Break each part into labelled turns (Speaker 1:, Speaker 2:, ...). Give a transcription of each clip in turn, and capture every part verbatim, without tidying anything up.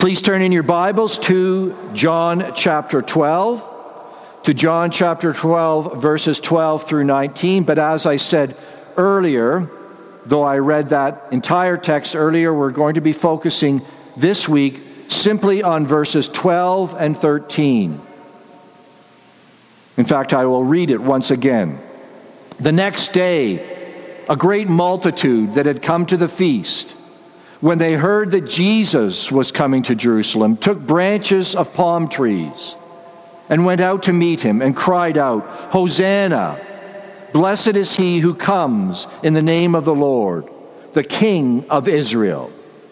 Speaker 1: Please turn in your Bibles to John chapter twelve, to John chapter twelve, verses twelve through nineteen. But as I said earlier, though I read that entire text earlier, we're going to be focusing this week simply on verses twelve and thirteen. In fact, I will read it once again. The next day, a great multitude that had come to the feast, when they heard that Jesus was coming to Jerusalem, took branches of palm trees and went out to meet him and cried out, "Hosanna! Blessed is he who comes in the name of the Lord, the King of Israel."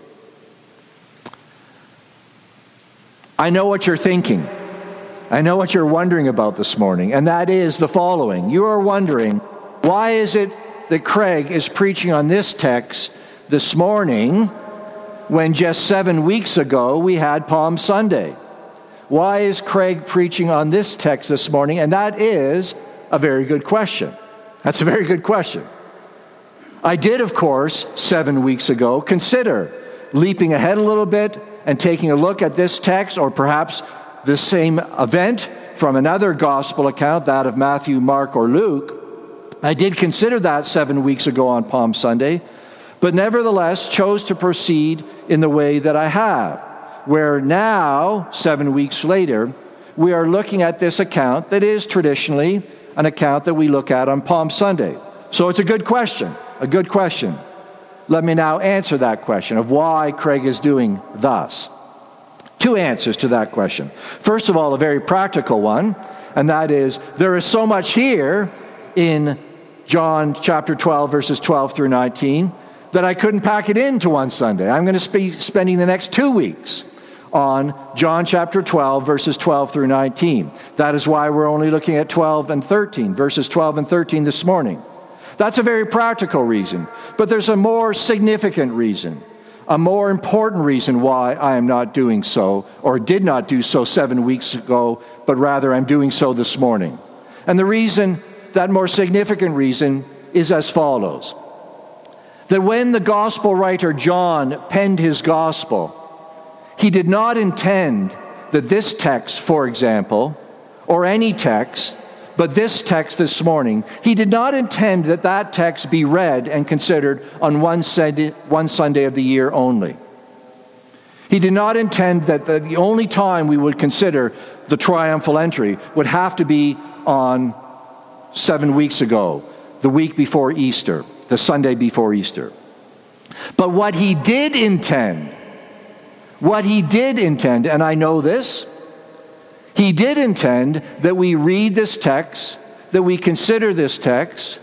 Speaker 1: I know what you're thinking. I know what you're wondering about this morning, and that is the following. You are wondering, why is it that Craig is preaching on this text this morning when just seven weeks ago we had Palm Sunday? Why is Craig preaching on this text this morning? And that is a very good question. That's a very good question. I did, of course, seven weeks ago, consider leaping ahead a little bit and taking a look at this text, or perhaps the same event from another gospel account, that of Matthew, Mark, or Luke. I did consider that seven weeks ago on Palm Sunday, but nevertheless chose to proceed in the way that I have, where now, seven weeks later, we are looking at this account that is traditionally an account that we look at on Palm Sunday. So it's a good question, a good question. Let me now answer that question of why Craig is doing thus. Two answers to that question. First of all, a very practical one, and that is, there is so much here in John chapter twelve, verses twelve through nineteen, that I couldn't pack it into one Sunday. I'm going to be spending the next two weeks on John chapter twelve, verses twelve through nineteen. That is why we're only looking at twelve and thirteen, verses twelve and thirteen this morning. That's a very practical reason, but there's a more significant reason, a more important reason why I am not doing so, or did not do so seven weeks ago, but rather I'm doing so this morning. And the reason, that more significant reason, is as follows. That when the gospel writer John penned his gospel, he did not intend that this text, for example, or any text, but this text this morning, he did not intend that that text be read and considered on one Sunday, one Sunday of the year only. He did not intend that the only time we would consider the triumphal entry would have to be on seven weeks ago, the week before Easter, the Sunday before Easter. But what he did intend, what he did intend, and I know this, he did intend that we read this text, that we consider this text,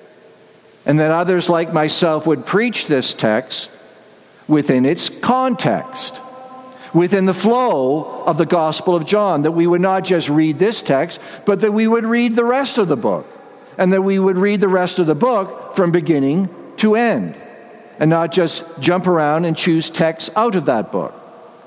Speaker 1: and that others like myself would preach this text within its context, within the flow of the Gospel of John, that we would not just read this text, but that we would read the rest of the book, and that we would read the rest of the book from beginning to end, and not just jump around and choose texts out of that book.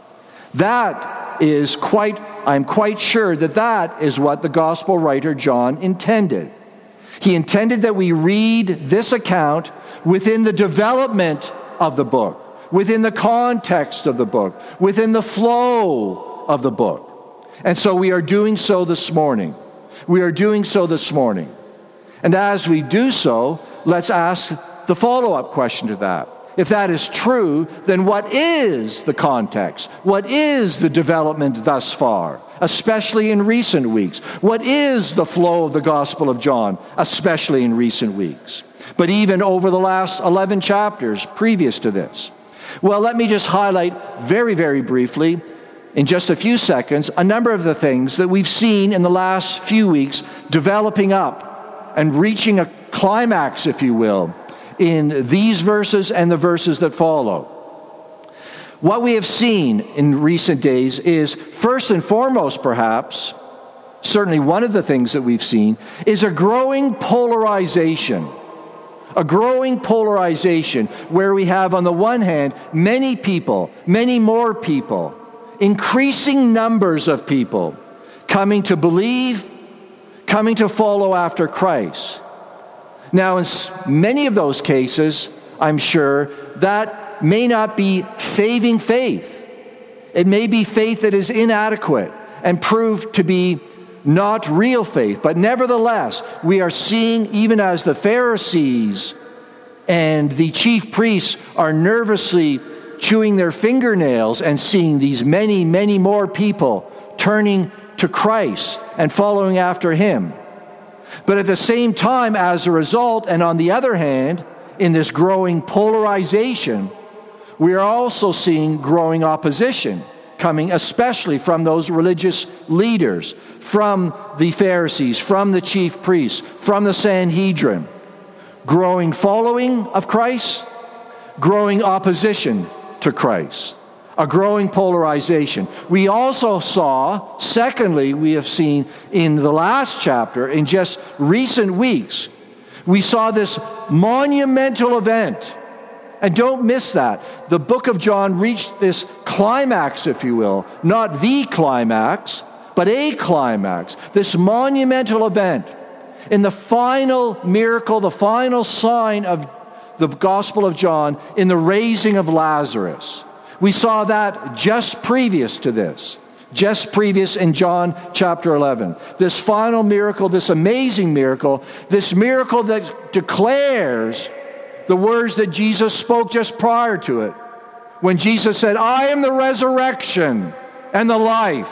Speaker 1: That is quite, I'm quite sure that that is what the gospel writer John intended. He intended that we read this account within the development of the book, within the context of the book, within the flow of the book. And so we are doing so this morning. We are doing so this morning. And as we do so, let's ask the follow-up question to that. If that is true, then what is the context? What is the development thus far, especially in recent weeks? What is the flow of the Gospel of John, especially in recent weeks? But even over the last eleven chapters previous to this. Well, let me just highlight very, very briefly, in just a few seconds, a number of the things that we've seen in the last few weeks developing up and reaching a climax, if you will, in these verses and the verses that follow. What we have seen in recent days is, first and foremost perhaps, certainly one of the things that we've seen, is a growing polarization. A growing polarization where we have, on the one hand, many people, many more people, increasing numbers of people coming to believe, coming to follow after Christ. Now, in many of those cases, I'm sure, that may not be saving faith. It may be faith that is inadequate and proved to be not real faith. But nevertheless, we are seeing, even as the Pharisees and the chief priests are nervously chewing their fingernails and seeing these many, many more people turning to Christ and following after him. But at the same time, as a result, and on the other hand, in this growing polarization, we are also seeing growing opposition coming especially from those religious leaders, from the Pharisees, from the chief priests, from the Sanhedrin. Growing following of Christ, growing opposition to Christ, a growing polarization. We also saw, secondly, we have seen in the last chapter, in just recent weeks, we saw this monumental event. And don't miss that. The book of John reached this climax, if you will, not the climax, but a climax, this monumental event. In the final miracle, the final sign of the Gospel of John, in the raising of Lazarus. We saw that just previous to this, just previous in John chapter eleven. This final miracle, this amazing miracle, this miracle that declares the words that Jesus spoke just prior to it, when Jesus said, I am the resurrection and the life.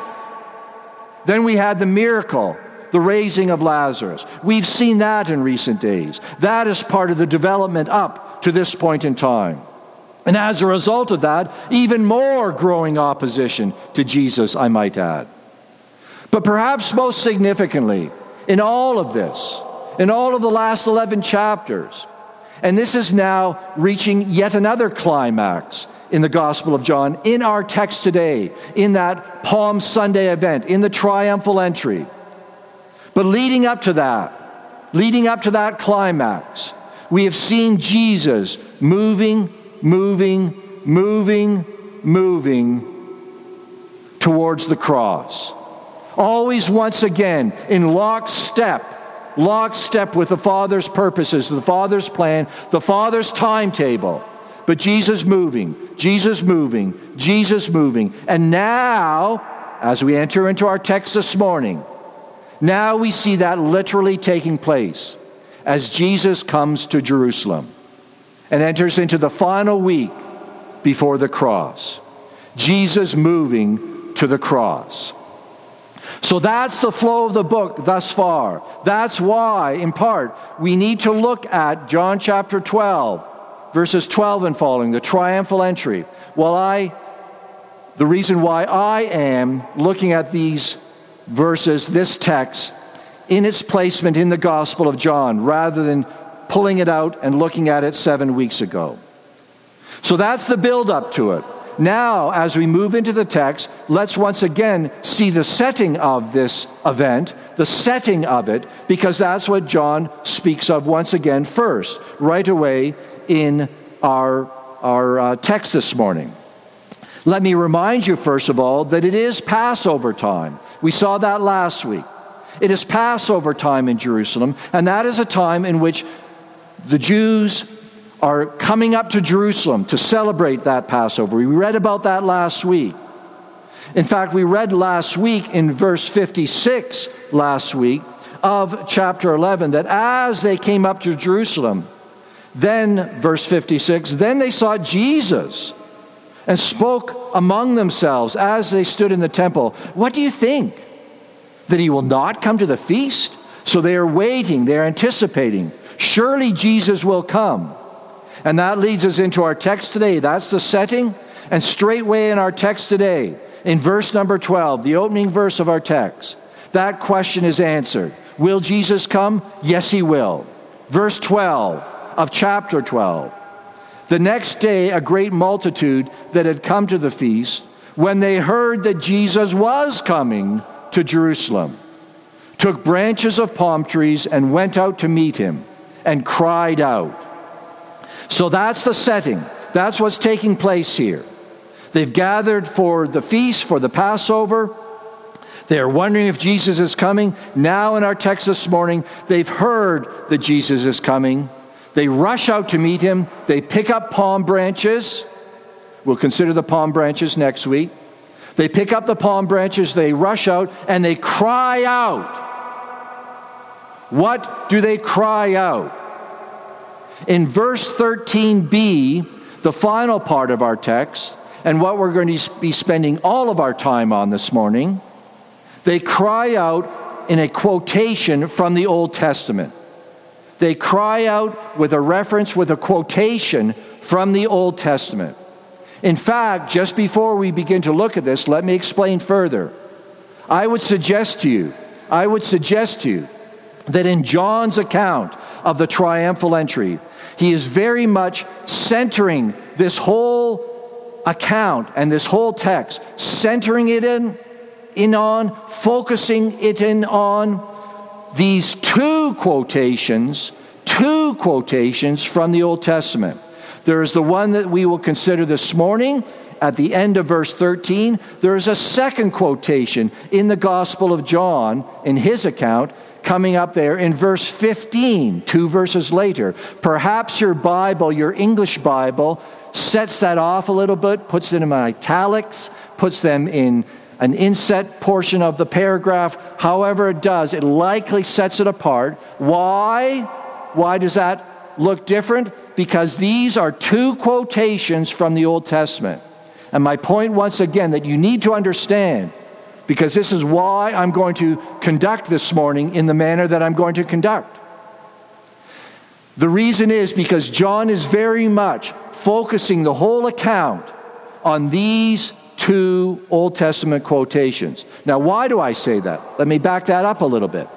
Speaker 1: Then we had the miracle, the raising of Lazarus. We've seen that in recent days. That is part of the development up to this point in time. And as a result of that, even more growing opposition to Jesus, I might add. But perhaps most significantly, in all of this, in all of the last eleven chapters, and this is now reaching yet another climax in the Gospel of John, in our text today, in that Palm Sunday event, in the triumphal entry. But leading up to that, leading up to that climax, we have seen Jesus moving, moving, moving, moving towards the cross. Always once again in lockstep, lockstep with the Father's purposes, the Father's plan, the Father's timetable. But Jesus moving, Jesus moving, Jesus moving. And now, as we enter into our text this morning, now we see that literally taking place as Jesus comes to Jerusalem and enters into the final week before the cross. Jesus moving to the cross. So that's the flow of the book thus far. That's why, in part, we need to look at John chapter twelve, verses twelve and following, the triumphal entry. Well, I, the reason why I am looking at these verses, this text, in its placement in the Gospel of John, rather than pulling it out and looking at it seven weeks ago. So that's the build-up to it. Now, as we move into the text, let's once again see the setting of this event, the setting of it, because that's what John speaks of once again first, right away in our, our uh, text this morning. Let me remind you, first of all, that it is Passover time. We saw that last week. It is Passover time in Jerusalem, and that is a time in which the Jews are coming up to Jerusalem to celebrate that Passover. We read about that last week. In fact, we read last week in verse fifty-six last week of chapter eleven that as they came up to Jerusalem, then, verse fifty-six, then they saw Jesus and spoke among themselves as they stood in the temple. What do you think? That he will not come to the feast? So they are waiting, they are anticipating. Surely Jesus will come. And that leads us into our text today. That's the setting. And straightway in our text today, in verse number twelve, the opening verse of our text, that question is answered. Will Jesus come? Yes, he will. Verse twelve of chapter twelve. The next day, a great multitude that had come to the feast, when they heard that Jesus was coming to Jerusalem, took branches of palm trees and went out to meet him and cried out. So that's the setting. That's what's taking place here. They've gathered for the feast, for the Passover. They are wondering if Jesus is coming. Now in our text this morning, they've heard that Jesus is coming. They rush out to meet him. They pick up palm branches. We'll consider the palm branches next week. They pick up the palm branches, they rush out, and they cry out. What do they cry out? In verse thirteen b, the final part of our text, and what we're going to be spending all of our time on this morning, they cry out in a quotation from the Old Testament. They cry out with a reference, with a quotation from the Old Testament. In fact, just before we begin to look at this, let me explain further. I would suggest to you, I would suggest to you that in John's account of the triumphal entry, he is very much centering this whole account and this whole text, centering it in, in on, focusing it in on these two quotations, two quotations from the Old Testament. There is the one that we will consider this morning at the end of verse thirteen. There is a second quotation in the Gospel of John, in his account, coming up there in verse fifteen, two verses later. Perhaps your Bible, your English Bible, sets that off a little bit, puts it in italics, puts them in an inset portion of the paragraph. However it does, it likely sets it apart. Why? Why does that look different? Because these are two quotations from the Old Testament. And my point once again that you need to understand, because this is why I'm going to conduct this morning in the manner that I'm going to conduct. The reason is because John is very much focusing the whole account on these two Old Testament quotations. Now, why do I say that? Let me back that up a little bit.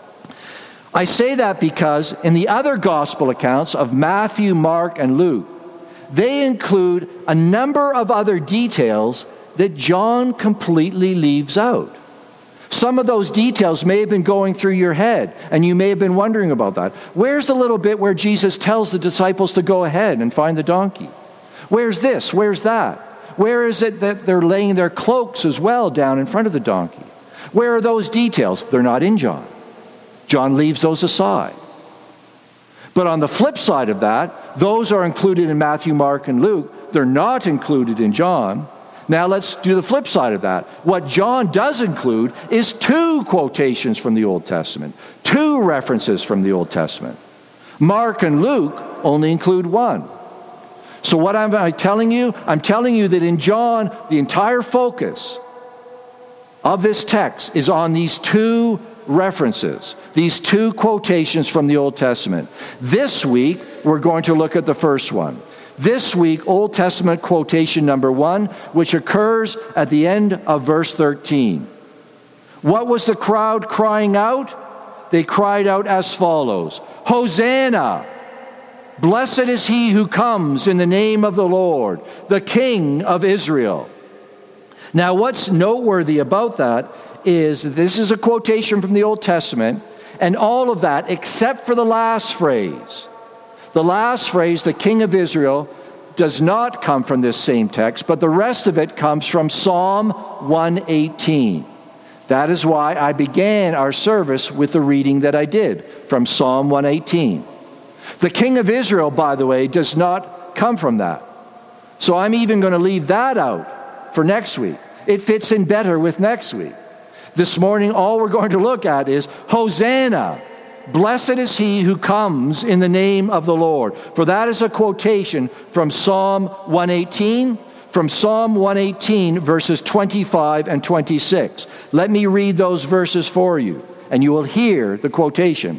Speaker 1: I say that because in the other gospel accounts of Matthew, Mark, and Luke, they include a number of other details that John completely leaves out. Some of those details may have been going through your head, and you may have been wondering about that. Where's the little bit where Jesus tells the disciples to go ahead and find the donkey? Where's this? Where's that? Where is it that they're laying their cloaks as well down in front of the donkey? Where are those details? They're not in John. John leaves those aside. But on the flip side of that, those are included in Matthew, Mark, and Luke. They're not included in John. Now let's do the flip side of that. What John does include is two quotations from the Old Testament, two references from the Old Testament. Mark and Luke only include one. So what am I telling you? I'm telling you that in John, the entire focus of this text is on these two references, these two quotations from the Old Testament. This week, we're going to look at the first one. This week, Old Testament quotation number one, which occurs at the end of verse thirteen. What was the crowd crying out? They cried out as follows: Hosanna! Blessed is he who comes in the name of the Lord, the King of Israel. Now, what's noteworthy about that is this is a quotation from the Old Testament, and all of that, except for the last phrase. The last phrase, the King of Israel, does not come from this same text, but the rest of it comes from Psalm one eighteen. That is why I began our service with the reading that I did from Psalm one eighteen. The King of Israel, by the way, does not come from that. So I'm even going to leave that out for next week. It fits in better with next week. This morning, all we're going to look at is Hosanna. Blessed is he who comes in the name of the Lord. For that is a quotation from Psalm one eighteen, from Psalm one eighteen, verses twenty-five and twenty-six. Let me read those verses for you, and you will hear the quotation.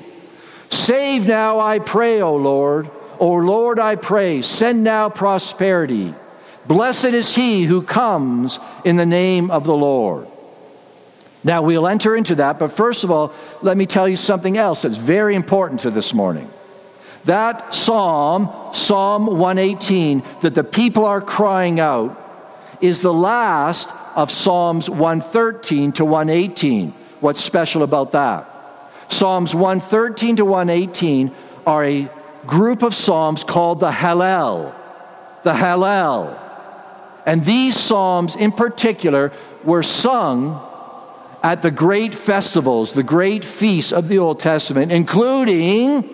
Speaker 1: Save now, I pray, O Lord. O Lord, I pray, send now prosperity. Blessed is he who comes in the name of the Lord. Now, we'll enter into that, but first of all, let me tell you something else that's very important to this morning. That psalm, Psalm one eighteen, that the people are crying out, is the last of Psalms one thirteen to one eighteen. What's special about that? Psalms one thirteen to one eighteen are a group of psalms called the Hallel. The Hallel. And these psalms in particular were sung at the great festivals, the great feasts of the Old Testament, including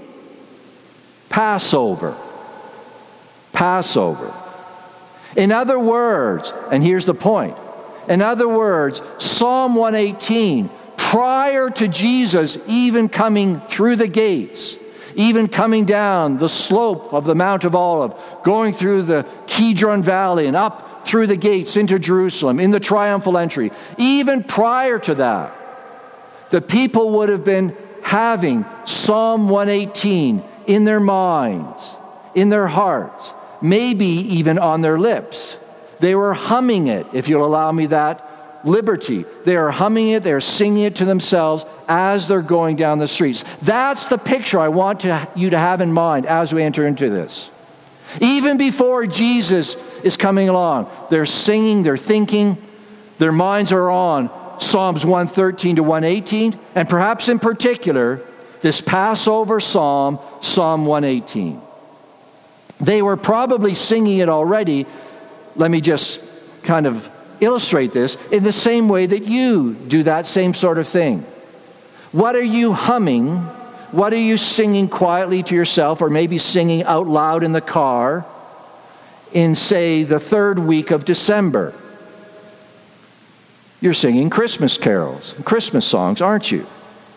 Speaker 1: Passover. Passover. In other words, and here's the point, In other words, Psalm one eighteen, prior to Jesus even coming through the gates, even coming down the slope of the Mount of Olives, going through the Kidron Valley and up through the gates into Jerusalem, in the triumphal entry, even prior to that, the people would have been having Psalm one eighteen in their minds, in their hearts, maybe even on their lips. They were humming it, if you'll allow me that liberty. They are humming it, they're singing it to themselves as they're going down the streets. That's the picture I want to, you to have in mind as we enter into this. Even before Jesus is coming along, they're singing, they're thinking, their minds are on Psalms one thirteen to one eighteen, and perhaps in particular, this Passover psalm, Psalm one eighteen. They were probably singing it already. Let me just kind of illustrate this in the same way that you do that same sort of thing. What are you humming? What are you singing quietly to yourself, or maybe singing out loud in the car in, say, the third week of December? You're singing Christmas carols, Christmas songs, aren't you?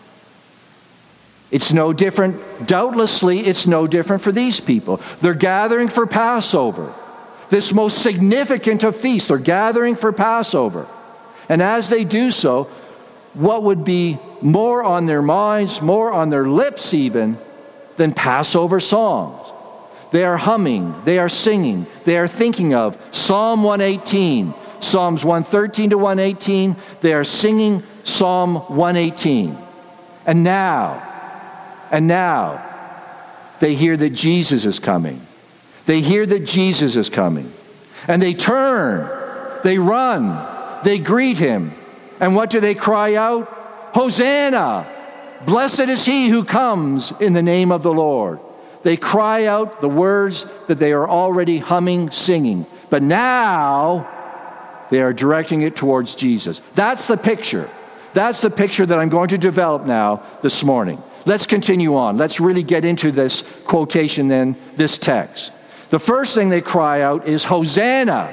Speaker 1: It's no different, doubtlessly, it's no different for these people. They're gathering for Passover, this most significant of feasts. They're gathering for Passover. And as they do so, what would be more on their minds, more on their lips even, than Passover songs? They are humming, they are singing, they are thinking of Psalm one eighteen, Psalms one thirteen to one eighteen. They are singing Psalm one eighteen. And now, and now, they hear that Jesus is coming. They hear that Jesus is coming. And they turn, they run, they greet him. And what do they cry out? Hosanna! Blessed is he who comes in the name of the Lord. They cry out the words that they are already humming, singing. But now, they are directing it towards Jesus. That's the picture. That's the picture that I'm going to develop now this morning. Let's continue on. Let's really get into this quotation then, this text. The first thing they cry out is Hosanna.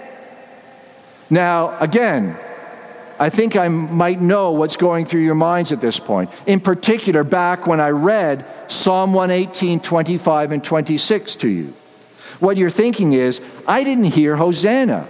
Speaker 1: Now, again, I think I might know what's going through your minds at this point. In particular, back when I read Psalm one eighteen, twenty-five and twenty-six to you. What you're thinking is, I didn't hear Hosanna.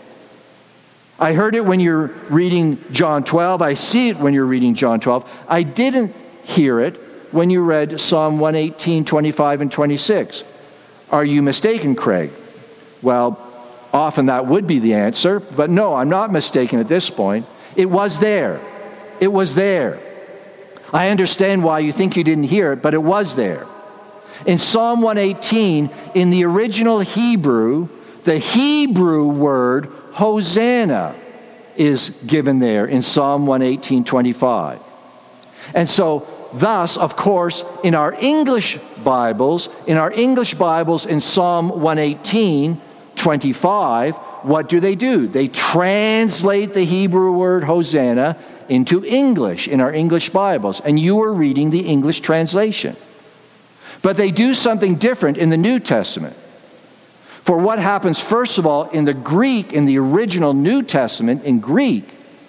Speaker 1: I heard it when you're reading John twelve. I see it when you're reading John twelve. I didn't hear it when you read Psalm one eighteen, twenty-five and twenty-six. Are you mistaken, Craig? Well, often that would be the answer, but no, I'm not mistaken at this point. It was there. It was there. I understand why you think you didn't hear it, but it was there. In Psalm one eighteen, in the original Hebrew, the Hebrew word Hosanna is given there in Psalm one eighteen, twenty-five. And so, thus, of course, in our English Bibles, in our English Bibles in Psalm one eighteen, twenty-five, what do they do? They translate the Hebrew word Hosanna into English in our English Bibles. And you are reading the English translation. But they do something different in the New Testament. For what happens, first of all, in the Greek, in the original New Testament, in Greek,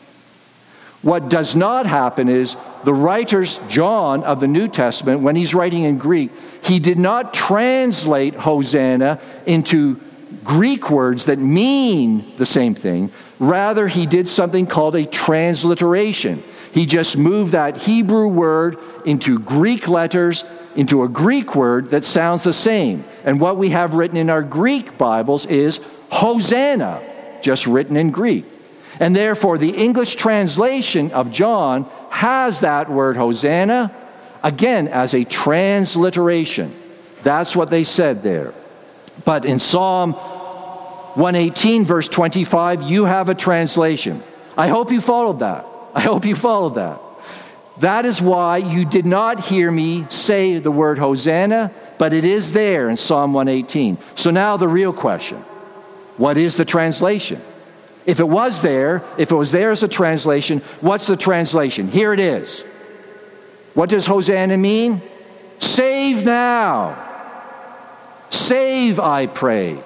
Speaker 1: what does not happen is the writers, John of the New Testament, when he's writing in Greek, he did not translate Hosanna into Greek words that mean the same thing. Rather, he did something called a transliteration. He just moved that Hebrew word into Greek letters, into a Greek word that sounds the same. And what we have written in our Greek Bibles is Hosanna, just written in Greek. And therefore, the English translation of John has that word Hosanna, again, as a transliteration. That's what they said there. But in Psalm one eighteen, verse twenty-five, you have a translation. I hope you followed that. I hope you followed that. That is why you did not hear me say the word Hosanna, but it is there in Psalm one eighteen. So now the real question, what is the translation? If it was there, if it was there as a translation, what's the translation? Here it is. What does Hosanna mean? Save now. Save, I pray.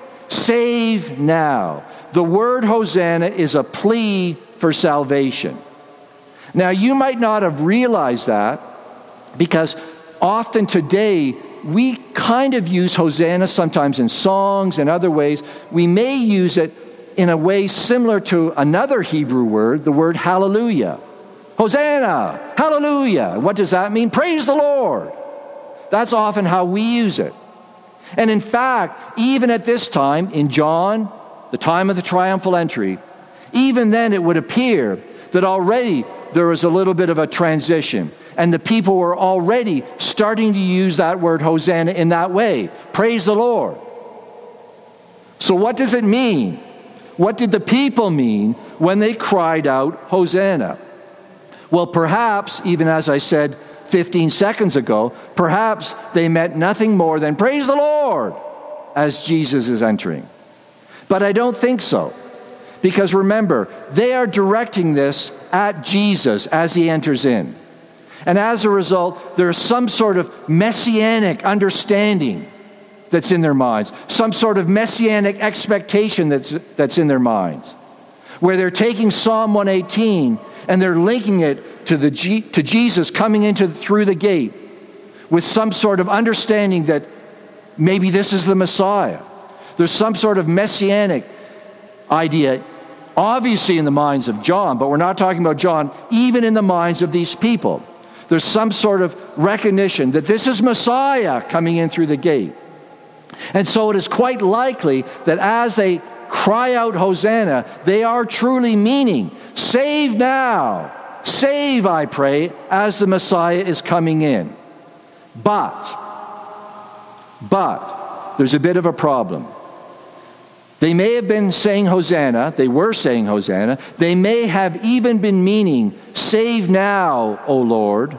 Speaker 1: save now. The word Hosanna is a plea for salvation. Now, you might not have realized that because often today we kind of use Hosanna sometimes in songs and other ways. We may use it in a way similar to another Hebrew word, the word hallelujah. Hosanna, hallelujah. What does that mean? Praise the Lord. That's often how we use it. And in fact, even at this time, in John, the time of the triumphal entry, even then it would appear that already there was a little bit of a transition. And the people were already starting to use that word Hosanna in that way. Praise the Lord. So what does it mean? What did the people mean when they cried out Hosanna? Well, perhaps, even as I said fifteen seconds ago, perhaps they meant nothing more than praise the Lord as Jesus is entering. But I don't think so. Because remember, they are directing this at Jesus as he enters in. And as a result, there's some sort of messianic understanding that's in their minds, some sort of messianic expectation that's, that's in their minds, where they're taking Psalm one eighteen and they're linking it to, the G, to Jesus coming into through the gate with some sort of understanding that maybe this is the Messiah. There's some sort of messianic idea, obviously in the minds of John, but we're not talking about John, even in the minds of these people. There's some sort of recognition that this is Messiah coming in through the gate. And so it is quite likely that as they cry out Hosanna, they are truly meaning, save now, save, I pray, as the Messiah is coming in. But, but, there's a bit of a problem. They may have been saying Hosanna, they were saying Hosanna, they may have even been meaning, save now, O Lord.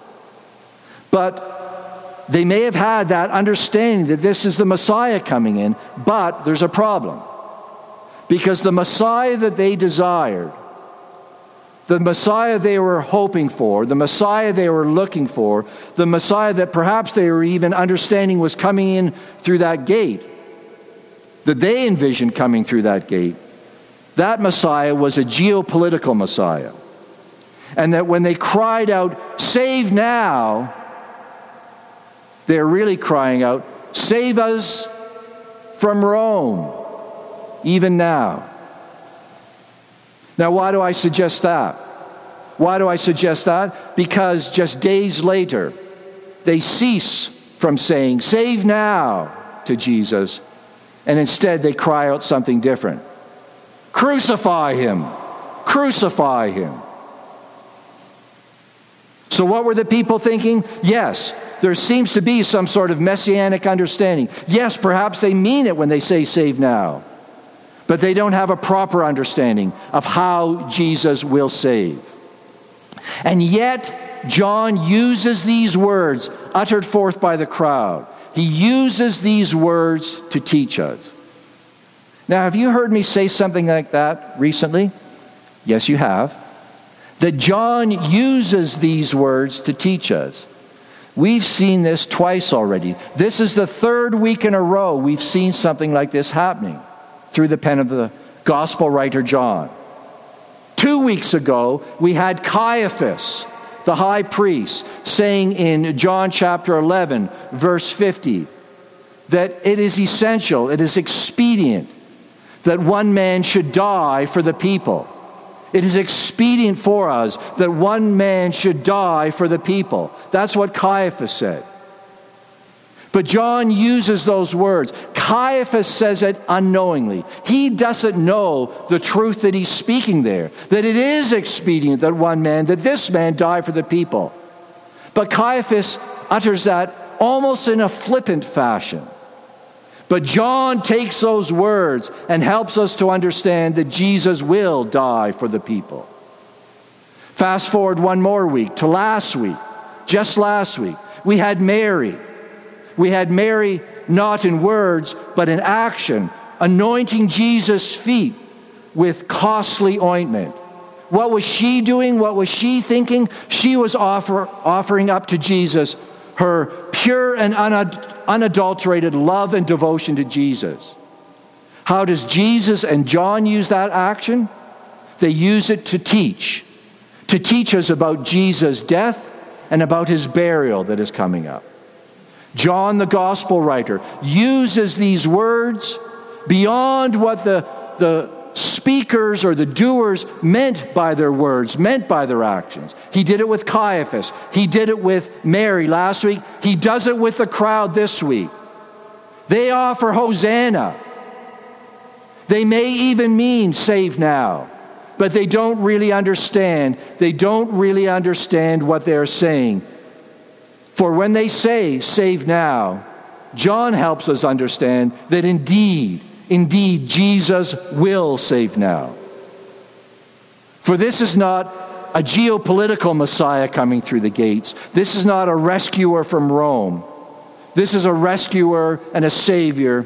Speaker 1: But they may have had that understanding that this is the Messiah coming in, but there's a problem. Because the Messiah that they desired, the Messiah they were hoping for, the Messiah they were looking for, the Messiah that perhaps they were even understanding was coming in through that gate, that they envisioned coming through that gate, that Messiah was a geopolitical Messiah. And that when they cried out, save now, they're really crying out, save us from Rome, even now. Now, why do I suggest that? Why do I suggest that? Because just days later, they cease from saying, save now, to Jesus, and instead they cry out something different. Crucify him! Crucify him! So what were the people thinking? Yes, there seems to be some sort of messianic understanding. Yes, perhaps they mean it when they say save now. But they don't have a proper understanding of how Jesus will save. And yet, John uses these words uttered forth by the crowd. He uses these words to teach us. Now, have you heard me say something like that recently? Yes, you have. That John uses these words to teach us. We've seen this twice already. This is the third week in a row we've seen something like this happening through the pen of the gospel writer John. Two weeks ago, we had Caiaphas, the high priest, saying in John chapter eleven, verse fifty, that it is essential, it is expedient that one man should die for the people. It is expedient for us that one man should die for the people. That's what Caiaphas said. But John uses those words. Caiaphas says it unknowingly. He doesn't know the truth that he's speaking there, that it is expedient that one man, that this man die for the people. But Caiaphas utters that almost in a flippant fashion. But John takes those words and helps us to understand that Jesus will die for the people. Fast forward one more week to last week. Just last week, we had Mary. We had Mary not in words, but in action, anointing Jesus' feet with costly ointment. What was she doing? What was she thinking? She was offer, offering up to Jesus her pure and unadulterated love and devotion to Jesus. How does Jesus and John use that action? They use it to teach, to teach us about Jesus' death and about his burial that is coming up. John, the gospel writer, uses these words beyond what the, the speakers or the doers meant by their words, meant by their actions. He did it with Caiaphas. He did it with Mary last week. He does it with the crowd this week. They offer Hosanna. They may even mean save now, but they don't really understand. They don't really understand what they're saying. For when they say save now, John helps us understand that indeed, indeed, Jesus will save now. For this is not a geopolitical Messiah coming through the gates. This is not a rescuer from Rome. This is a rescuer and a savior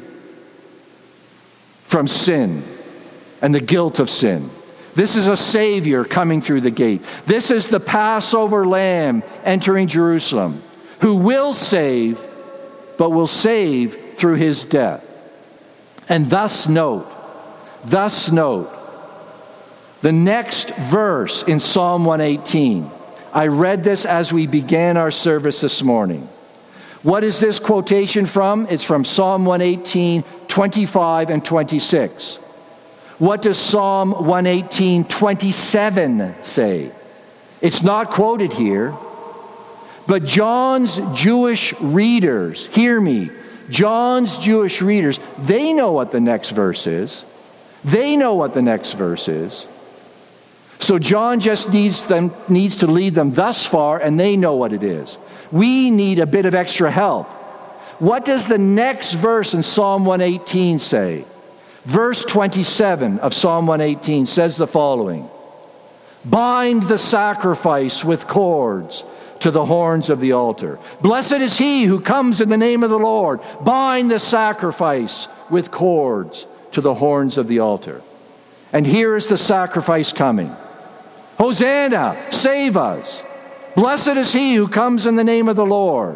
Speaker 1: from sin and the guilt of sin. This is a savior coming through the gate. This is the Passover lamb entering Jerusalem, who will save, but will save through his death. And thus note, thus note, the next verse in Psalm one eighteen. I read this as we began our service this morning. What is this quotation from? It's from Psalm one eighteen, twenty-five and twenty-six. What does Psalm one eighteen, twenty-seven say? It's not quoted here, but John's Jewish readers, hear me, John's Jewish readers, they know what the next verse is. They know what the next verse is. So John just needs them needs to lead them thus far, and they know what it is. We need a bit of extra help. What does the next verse in Psalm one eighteen say? Verse twenty-seven of Psalm one eighteen says the following: bind the sacrifice with cords to the horns of the altar. Blessed is he who comes in the name of the Lord. Bind the sacrifice with cords to the horns of the altar. And here is the sacrifice coming. Hosanna, save us. Blessed is he who comes in the name of the Lord.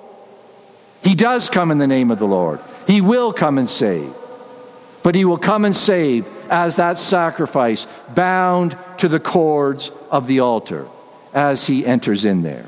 Speaker 1: He does come in the name of the Lord. He will come and save. But he will come and save as that sacrifice bound to the cords of the altar as he enters in there.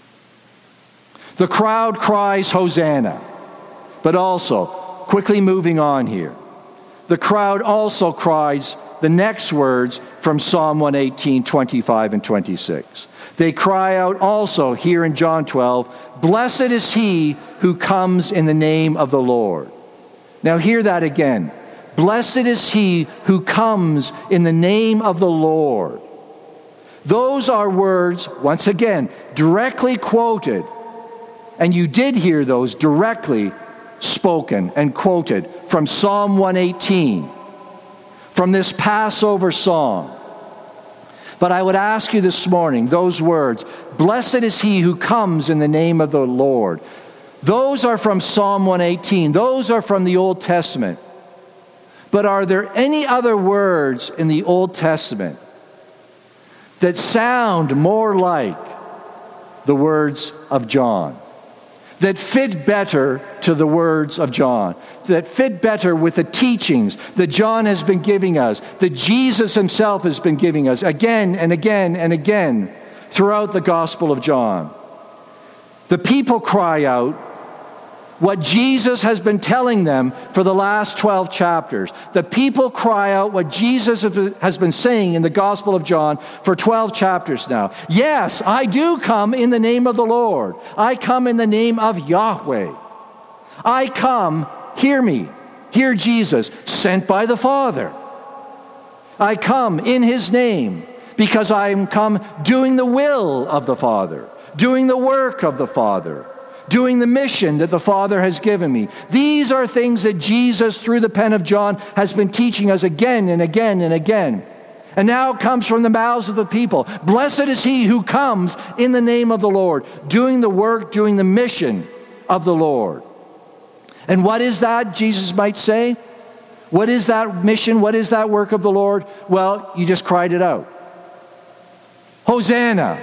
Speaker 1: The crowd cries Hosanna, but also, quickly moving on here, the crowd also cries the next words from Psalm one eighteen, twenty-five and twenty-six. They cry out also here in John twelve, blessed is he who comes in the name of the Lord. Now hear that again. Blessed is he who comes in the name of the Lord. Those are words, once again, directly quoted. And you did hear those directly spoken and quoted from Psalm one eighteen, from this Passover song. But I would ask you this morning, those words, blessed is he who comes in the name of the Lord. Those are from Psalm one eighteen. Those are from the Old Testament. But are there any other words in the Old Testament that sound more like the words of John, that fit better to the words of John, that fit better with the teachings that John has been giving us, that Jesus himself has been giving us again and again and again throughout the Gospel of John? The people cry out what Jesus has been telling them for the last twelve chapters. The people cry out what Jesus has been saying in the Gospel of John for twelve chapters now. Yes, I do come in the name of the Lord. I come in the name of Yahweh. I come, hear me, hear Jesus, sent by the Father. I come in his name because I am come doing the will of the Father, doing the work of the Father, doing the mission that the Father has given me. These are things that Jesus, through the pen of John, has been teaching us again and again and again. And now it comes from the mouths of the people. Blessed is he who comes in the name of the Lord, doing the work, doing the mission of the Lord. And what is that, Jesus might say? What is that mission? What is that work of the Lord? Well, you just cried it out. Hosanna,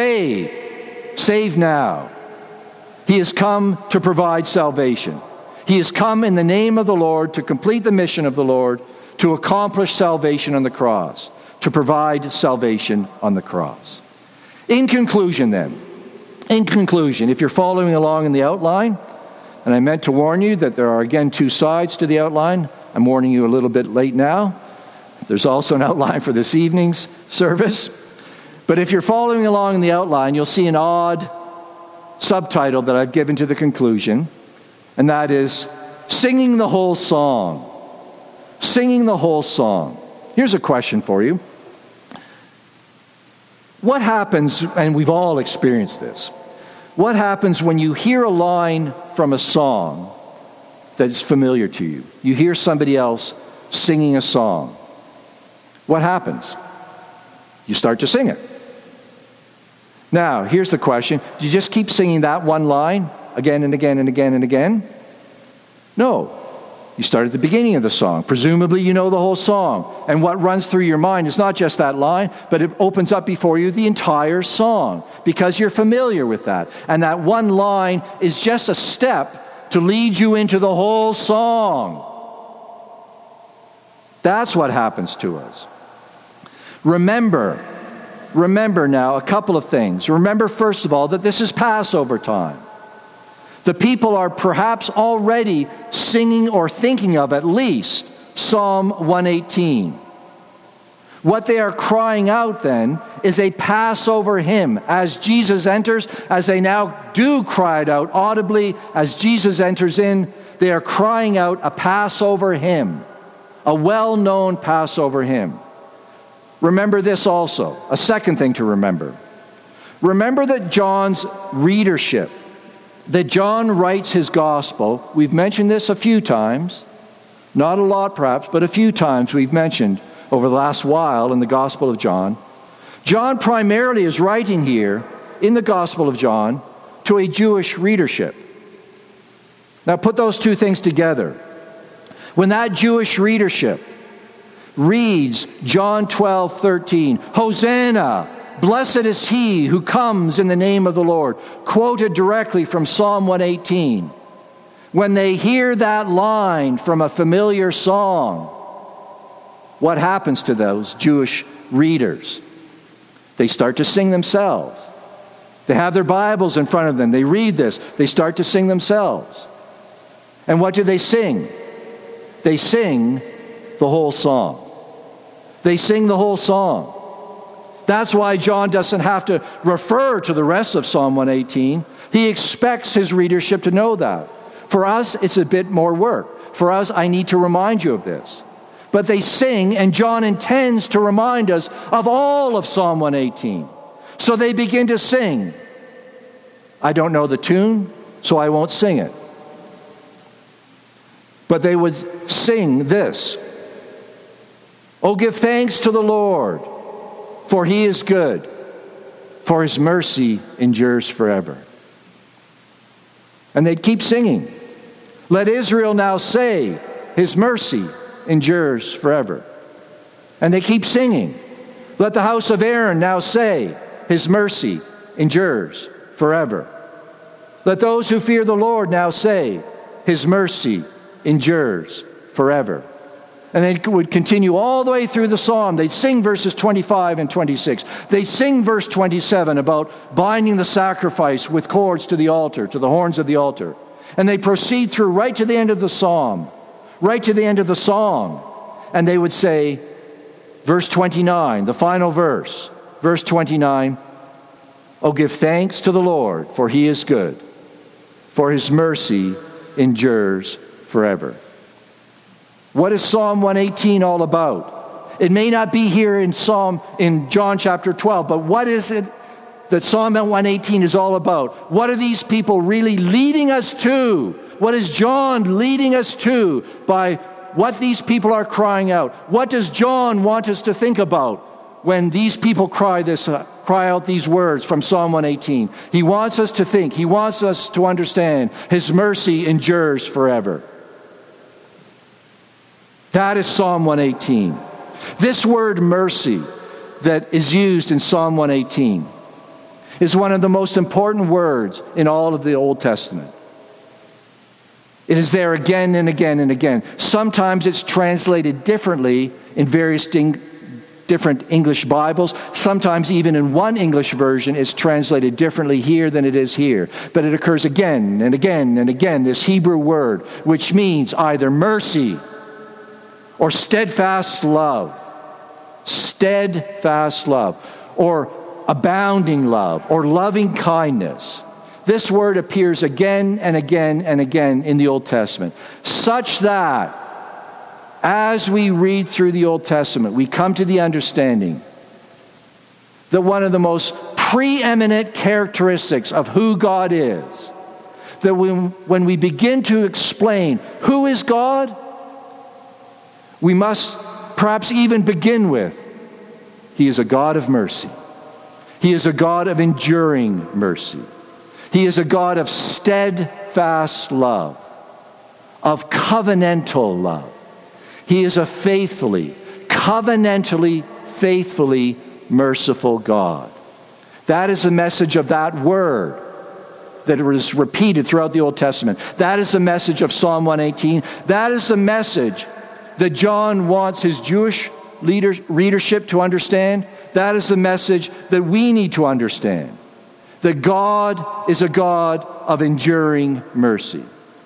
Speaker 1: save, save now. He has come to provide salvation. He has come in the name of the Lord to complete the mission of the Lord, to accomplish salvation on the cross, to provide salvation on the cross. In conclusion then, in conclusion, if you're following along in the outline, and I meant to warn you that there are again two sides to the outline. I'm warning you a little bit late now. There's also an outline for this evening's service. But if you're following along in the outline, you'll see an odd subtitle that I've given to the conclusion, and that is Singing the Whole Song. Singing the whole song. Here's a question for you. What happens, and we've all experienced this, what happens when you hear a line from a song that's familiar to you? You hear somebody else singing a song. What happens? You start to sing it. Now, here's the question. Do you just keep singing that one line again and again and again and again? No. You start at the beginning of the song. Presumably you know the whole song. And what runs through your mind is not just that line, but it opens up before you the entire song because you're familiar with that. And that one line is just a step to lead you into the whole song. That's what happens to us. Remember, remember now a couple of things. Remember, first of all, that this is Passover time. The people are perhaps already singing or thinking of at least Psalm one eighteen. What they are crying out then is a Passover hymn. As Jesus enters, as they now do cry it out audibly, as Jesus enters in, they are crying out a Passover hymn, a well-known Passover hymn. Remember this also, a second thing to remember. Remember that John's readership, that John writes his gospel, we've mentioned this a few times, not a lot perhaps, but a few times we've mentioned over the last while in the Gospel of John. John primarily is writing here in the Gospel of John to a Jewish readership. Now put those two things together. When that Jewish readership reads John twelve thirteen, Hosanna, blessed is he who comes in the name of the Lord, quoted directly from Psalm one eighteen. When they hear that line from a familiar song, what happens to those Jewish readers? They start to sing themselves. They have their Bibles in front of them. They read this. They start to sing themselves. And what do they sing? They sing the whole song. They sing the whole song. That's why John doesn't have to refer to the rest of Psalm one eighteen. He expects his readership to know that. For us, it's a bit more work. For us, I need to remind you of this. But they sing, and John intends to remind us of all of Psalm one eighteen. So they begin to sing. I don't know the tune, so I won't sing it. But they would sing this. Oh, give thanks to the Lord, for he is good, for his mercy endures forever. And they'd keep singing. Let Israel now say, his mercy endures forever. And they keep singing. Let the house of Aaron now say, his mercy endures forever. Let those who fear the Lord now say, his mercy endures forever. And they would continue all the way through the psalm. They'd sing verses twenty-five and twenty-six. They'd sing verse twenty-seven about binding the sacrifice with cords to the altar, to the horns of the altar. And they proceed through right to the end of the psalm, right to the end of the song. And they would say, verse twenty-nine, the final verse, verse twenty-nine, oh, give thanks to the Lord, for he is good, for his mercy endures forever. What is Psalm one eighteen all about? It may not be here in Psalm in John chapter twelve, but what is it that Psalm one eighteen is all about? What are these people really leading us to? What is John leading us to by what these people are crying out? What does John want us to think about when these people cry this uh, cry out these words from Psalm one eighteen? He wants us to think, he wants us to understand his mercy endures forever. That is Psalm one eighteen. This word mercy that is used in Psalm one eighteen is one of the most important words in all of the Old Testament. It is there again and again and again. Sometimes it's translated differently in various ding- different English Bibles. Sometimes even in one English version, it's translated differently here than it is here. But it occurs again and again and again, this Hebrew word, which means either mercy or steadfast love. Steadfast love, or abounding love, or loving kindness. This word appears again and again and again in the Old Testament, such that as we read through the Old Testament, we come to the understanding that one of the most preeminent characteristics of who God is, that when, when we begin to explain who is God, we must perhaps even begin with, He is a God of mercy. He is a God of enduring mercy. He is a God of steadfast love, of covenantal love. He is a faithfully, covenantally, faithfully merciful God. That is the message of that word that is repeated throughout the Old Testament. That is the message of Psalm one eighteen. That is the message that John wants his Jewish leaders, readership to understand. That is the message that we need to understand. That God is a God of enduring mercy.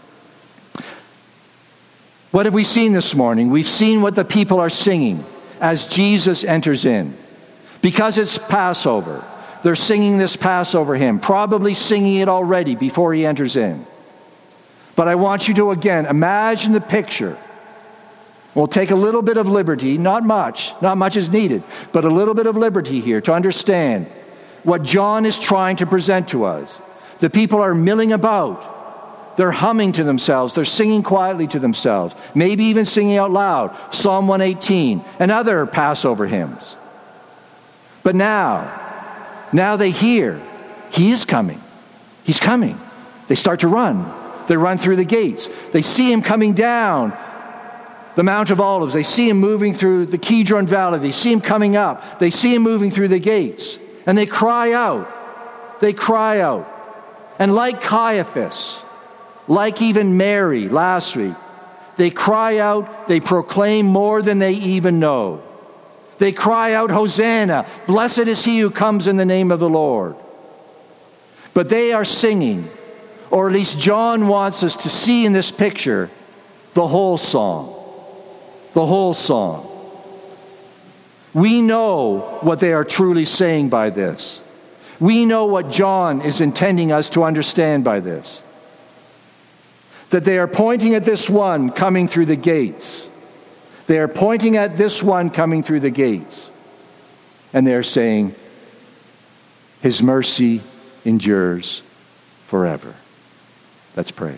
Speaker 1: What have we seen this morning? We've seen what the people are singing as Jesus enters in. Because it's Passover, they're singing this Passover hymn, probably singing it already before he enters in. But I want you to again imagine the picture. We'll take a little bit of liberty, not much, not much is needed, but a little bit of liberty here to understand what John is trying to present to us. The people are milling about. They're humming to themselves. They're singing quietly to themselves. Maybe even singing out loud. Psalm one eighteen and other Passover hymns. But now, now they hear, he is coming. He's coming. They start to run. They run through the gates. They see him coming down the Mount of Olives. They see him moving through the Kidron Valley. They see him coming up. They see him moving through the gates. And they cry out. They cry out. And like Caiaphas, like even Mary last week, they cry out, they proclaim more than they even know. They cry out, Hosanna, blessed is he who comes in the name of the Lord. But they are singing, or at least John wants us to see in this picture, the whole song. The whole song. We know what they are truly saying by this. We know what John is intending us to understand by this. That they are pointing at this one coming through the gates. They are pointing at this one coming through the gates. And they're saying, his mercy endures forever. Let's pray.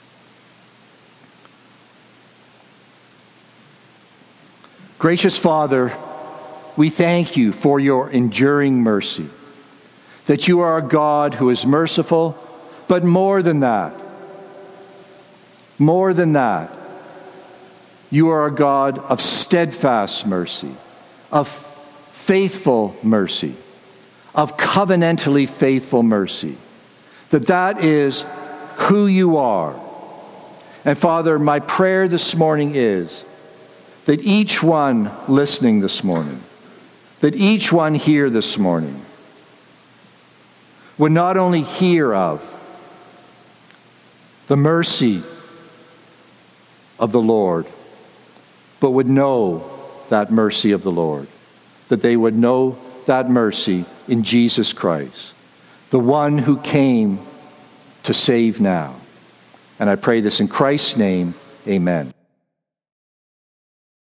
Speaker 1: Gracious Father, we thank you for your enduring mercy, that you are a God who is merciful, but more than that, more than that, you are a God of steadfast mercy, of faithful mercy, of covenantally faithful mercy, that that is who you are. And Father, my prayer this morning is that each one listening this morning, that each one here this morning would not only hear of the mercy of the Lord, but would know that mercy of the Lord, that they would know that mercy in Jesus Christ, the one who came to save now. And I pray this in Christ's name, amen.